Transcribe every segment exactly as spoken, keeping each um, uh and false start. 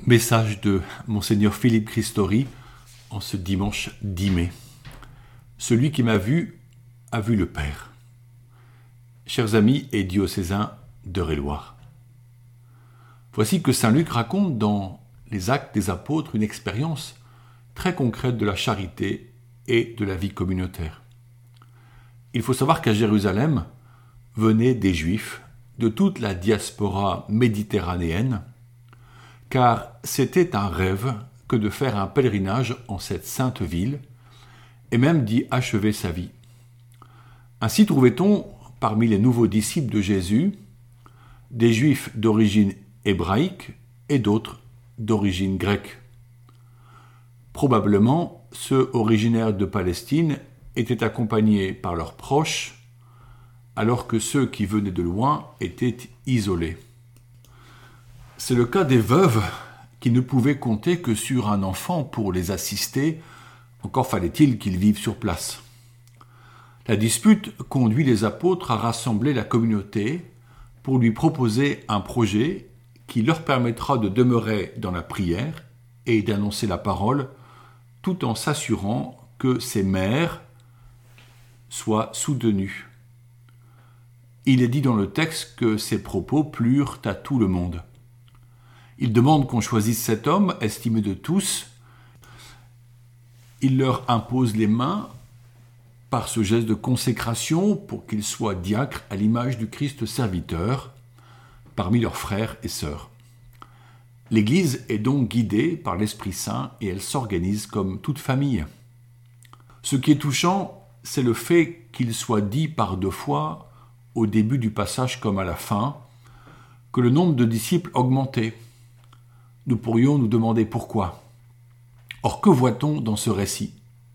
Message de Monseigneur Philippe Christori en ce dimanche dix mai. Celui qui m'a vu a vu le Père. Chers amis et diocésains d'Eure-et-Loir, voici que saint Luc raconte dans les Actes des Apôtres une expérience très concrète de la charité et de la vie communautaire. Il faut savoir qu'à Jérusalem venaient des Juifs de toute la diaspora méditerranéenne, car c'était un rêve que de faire un pèlerinage en cette sainte ville, et même d'y achever sa vie. Ainsi trouvait-on, parmi les nouveaux disciples de Jésus, des Juifs d'origine hébraïque et d'autres d'origine grecque. Probablement, ceux originaires de Palestine étaient accompagnés par leurs proches, alors que ceux qui venaient de loin étaient isolés. C'est le cas des veuves qui ne pouvaient compter que sur un enfant pour les assister, encore fallait-il qu'ils vivent sur place. La dispute conduit les apôtres à rassembler la communauté pour lui proposer un projet qui leur permettra de demeurer dans la prière et d'annoncer la parole, tout en s'assurant que ces mères soient soutenues. Il est dit dans le texte que ces propos plurent à tout le monde. Il demande qu'on choisisse cet homme, estimé de tous. Il leur impose les mains par ce geste de consécration pour qu'ils soient diacres à l'image du Christ serviteur parmi leurs frères et sœurs. L'Église est donc guidée par l'Esprit Saint et elle s'organise comme toute famille. Ce qui est touchant, c'est le fait qu'il soit dit par deux fois, au début du passage comme à la fin, que le nombre de disciples augmentait. Nous pourrions nous demander pourquoi. Or, que voit-on dans ce récit ?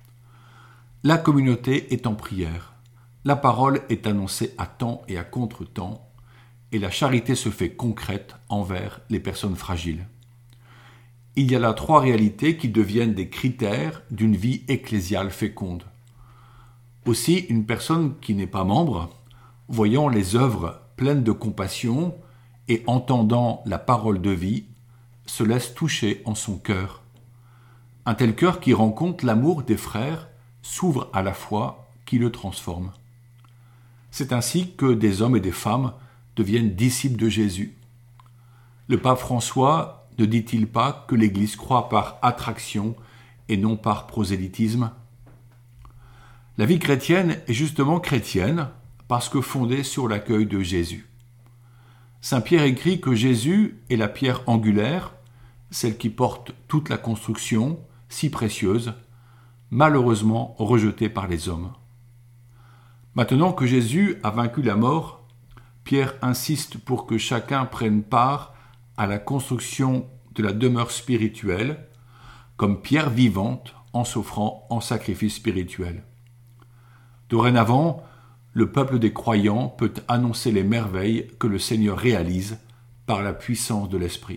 La communauté est en prière, la parole est annoncée à temps et à contre-temps, et la charité se fait concrète envers les personnes fragiles. Il y a là trois réalités qui deviennent des critères d'une vie ecclésiale féconde. Aussi, une personne qui n'est pas membre, voyant les œuvres pleines de compassion et entendant la parole de vie, se laisse toucher en son cœur. Un tel cœur qui rencontre l'amour des frères s'ouvre à la foi qui le transforme. C'est ainsi que des hommes et des femmes deviennent disciples de Jésus. Le pape François ne dit-il pas que l'Église croit par attraction et non par prosélytisme ? La vie chrétienne est justement chrétienne parce que fondée sur l'accueil de Jésus. Saint Pierre écrit que Jésus est la pierre angulaire, celle qui porte toute la construction, si précieuse, malheureusement rejetée par les hommes. Maintenant que Jésus a vaincu la mort, Pierre insiste pour que chacun prenne part à la construction de la demeure spirituelle, comme pierre vivante en s'offrant en sacrifice spirituel. Dorénavant, le peuple des croyants peut annoncer les merveilles que le Seigneur réalise par la puissance de l'Esprit.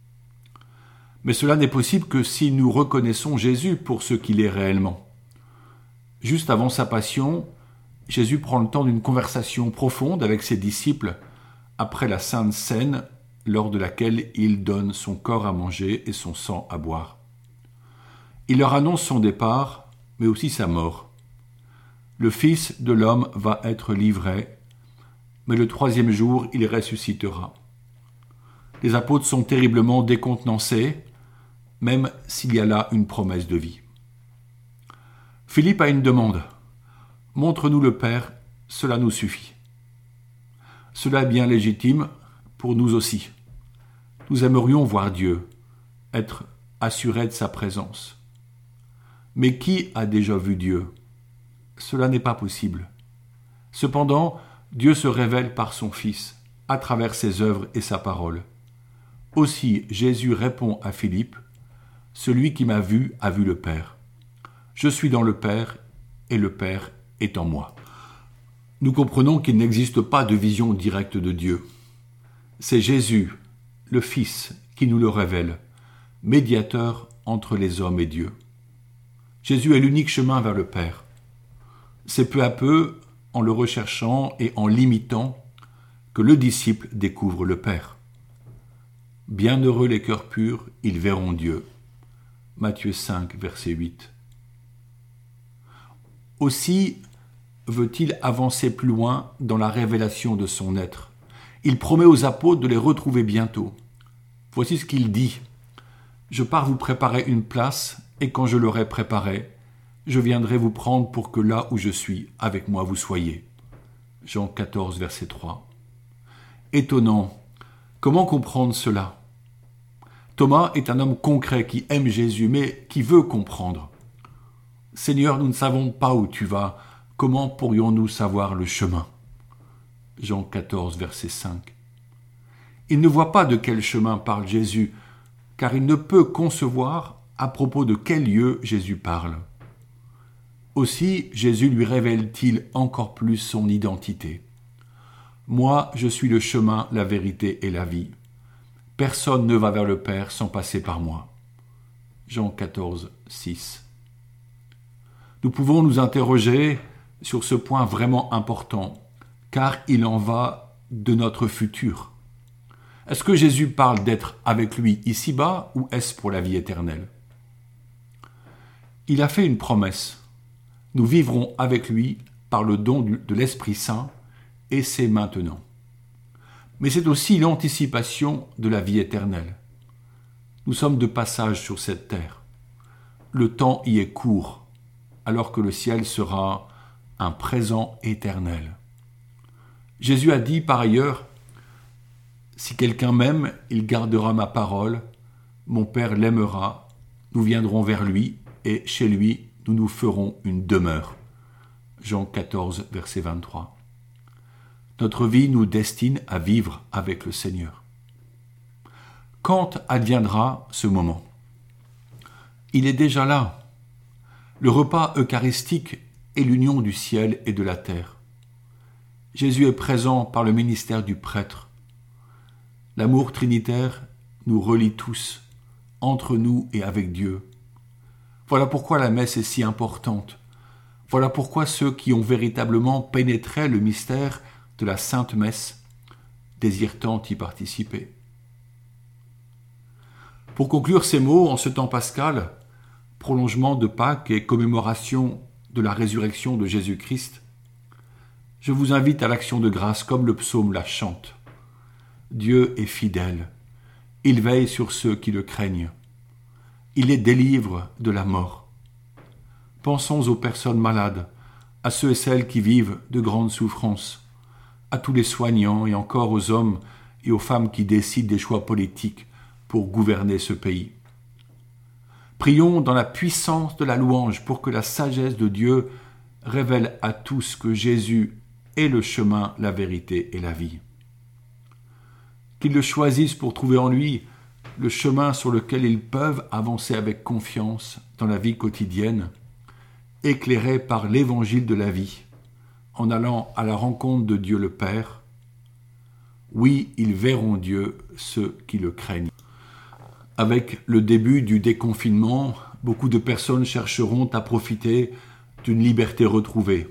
Mais cela n'est possible que si nous reconnaissons Jésus pour ce qu'il est réellement. Juste avant sa passion, Jésus prend le temps d'une conversation profonde avec ses disciples après la Sainte Seine, lors de laquelle il donne son corps à manger et son sang à boire. Il leur annonce son départ, mais aussi sa mort. Le Fils de l'homme va être livré, mais le troisième jour, il ressuscitera. Les apôtres sont terriblement décontenancés, même s'il y a là une promesse de vie. Philippe a une demande. « Montre-nous le Père, cela nous suffit. » Cela est bien légitime pour nous aussi. Nous aimerions voir Dieu, être assurés de sa présence. Mais qui a déjà vu Dieu ? Cela n'est pas possible. Cependant, Dieu se révèle par son Fils, à travers ses œuvres et sa parole. Aussi, Jésus répond à Philippe, « Celui qui m'a vu a vu le Père. Je suis dans le Père et le Père est en moi. » Nous comprenons qu'il n'existe pas de vision directe de Dieu. C'est Jésus, le Fils, qui nous le révèle, médiateur entre les hommes et Dieu. Jésus est l'unique chemin vers le Père. C'est peu à peu, en le recherchant et en l'imitant, que le disciple découvre le Père. Bienheureux les cœurs purs, ils verront Dieu. Matthieu cinq, verset huit. Aussi veut-il avancer plus loin dans la révélation de son être. Il promet aux apôtres de les retrouver bientôt. Voici ce qu'il dit. « Je pars vous préparer une place, et quand je l'aurai préparée, je viendrai vous prendre pour que là où je suis, avec moi vous soyez. » Jean quatorze, verset trois. Étonnant. Comment comprendre cela? Thomas est un homme concret qui aime Jésus, mais qui veut comprendre. « Seigneur, nous ne savons pas où tu vas. Comment pourrions-nous savoir le chemin ?» Jean quatorze, verset cinq. Il ne voit pas de quel chemin parle Jésus, car il ne peut concevoir à propos de quel lieu Jésus parle. Aussi, Jésus lui révèle-t-il encore plus son identité. « Moi, je suis le chemin, la vérité et la vie. Personne ne va vers le Père sans passer par moi. » Jean quatorze, six. Nous pouvons nous interroger sur ce point vraiment important, car il en va de notre futur. Est-ce que Jésus parle d'être avec lui ici-bas ou est-ce pour la vie éternelle? Il a fait une promesse. Nous vivrons avec lui par le don de l'Esprit Saint et c'est maintenant. Mais c'est aussi l'anticipation de la vie éternelle. Nous sommes de passage sur cette terre. Le temps y est court, alors que le ciel sera un présent éternel. Jésus a dit par ailleurs, « Si quelqu'un m'aime, il gardera ma parole, mon Père l'aimera, nous viendrons vers lui, et chez lui, nous nous ferons une demeure. » Jean quatorze, verset vingt-trois. Notre vie nous destine à vivre avec le Seigneur. Quand adviendra ce moment? Il est déjà là. Le repas eucharistique est l'union du ciel et de la terre. Jésus est présent par le ministère du prêtre. L'amour trinitaire nous relie tous, entre nous et avec Dieu. Voilà pourquoi la messe est si importante. Voilà pourquoi ceux qui ont véritablement pénétré le mystère de la Sainte Messe désirent tant y participer. Pour conclure ces mots en ce temps pascal, prolongement de Pâques et commémoration de la résurrection de Jésus-Christ, je vous invite à l'action de grâce comme le psaume la chante. Dieu est fidèle, il veille sur ceux qui le craignent. Il les délivre de la mort. Pensons aux personnes malades, à ceux et celles qui vivent de grandes souffrances, à tous les soignants et encore aux hommes et aux femmes qui décident des choix politiques pour gouverner ce pays. Prions dans la puissance de la louange pour que la sagesse de Dieu révèle à tous que Jésus est le chemin, la vérité et la vie. Qu'ils le choisissent pour trouver en lui le chemin sur lequel ils peuvent avancer avec confiance dans la vie quotidienne, éclairés par l'évangile de la vie, en allant à la rencontre de Dieu le Père. Oui, ils verront Dieu, ceux qui le craignent. Avec le début du déconfinement, beaucoup de personnes chercheront à profiter d'une liberté retrouvée.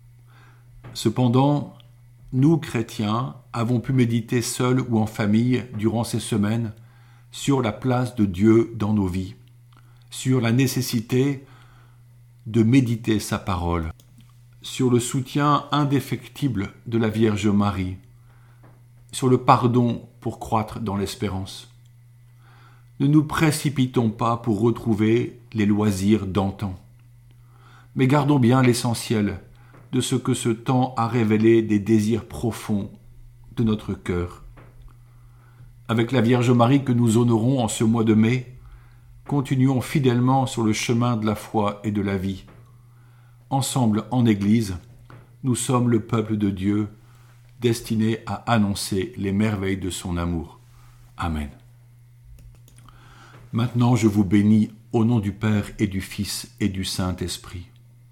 Cependant, nous, chrétiens, avons pu méditer seuls ou en famille durant ces semaines sur la place de Dieu dans nos vies, sur la nécessité de méditer sa parole, sur le soutien indéfectible de la Vierge Marie, sur le pardon pour croître dans l'espérance. Ne nous précipitons pas pour retrouver les loisirs d'antan, mais gardons bien l'essentiel de ce que ce temps a révélé des désirs profonds de notre cœur. Avec la Vierge Marie que nous honorons en ce mois de mai, continuons fidèlement sur le chemin de la foi et de la vie. Ensemble, en Église, nous sommes le peuple de Dieu, destiné à annoncer les merveilles de son amour. Amen. Maintenant, je vous bénis au nom du Père et du Fils et du Saint-Esprit.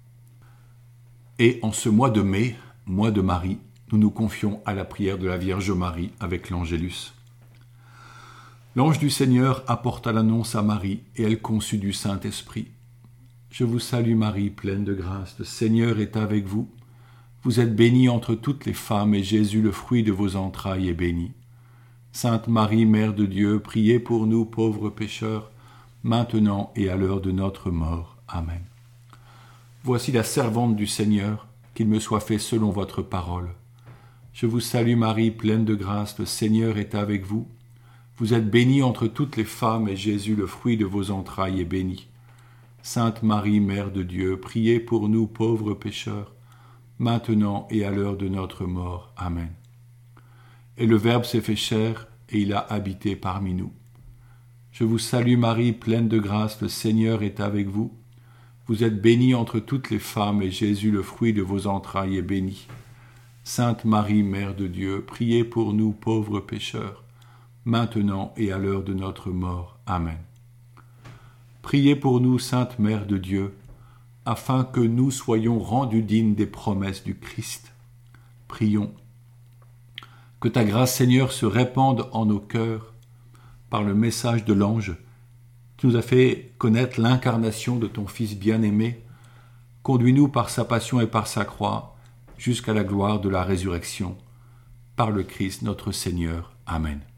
Et en ce mois de mai, mois de Marie, nous nous confions à la prière de la Vierge Marie avec l'Angélus. L'ange du Seigneur apporta l'annonce à Marie, et elle conçut du Saint-Esprit. Je vous salue Marie, pleine de grâce, le Seigneur est avec vous. Vous êtes bénie entre toutes les femmes, et Jésus, le fruit de vos entrailles, est béni. Sainte Marie, Mère de Dieu, priez pour nous pauvres pécheurs, maintenant et à l'heure de notre mort. Amen. Voici la servante du Seigneur, qu'il me soit fait selon votre parole. Je vous salue Marie, pleine de grâce, le Seigneur est avec vous. Vous êtes bénie entre toutes les femmes, et Jésus, le fruit de vos entrailles, est béni. Sainte Marie, Mère de Dieu, priez pour nous pauvres pécheurs, maintenant et à l'heure de notre mort. Amen. Et le Verbe s'est fait chair, et il a habité parmi nous. Je vous salue Marie, pleine de grâce, le Seigneur est avec vous. Vous êtes bénie entre toutes les femmes, et Jésus, le fruit de vos entrailles, est béni. Sainte Marie, Mère de Dieu, priez pour nous pauvres pécheurs, maintenant et à l'heure de notre mort. Amen. Priez pour nous, Sainte Mère de Dieu, afin que nous soyons rendus dignes des promesses du Christ. Prions. Que ta grâce, Seigneur, se répande en nos cœurs par le message de l'ange qui nous a fait connaître l'incarnation de ton Fils bien-aimé. Conduis-nous par sa passion et par sa croix jusqu'à la gloire de la résurrection. Par le Christ notre Seigneur. Amen.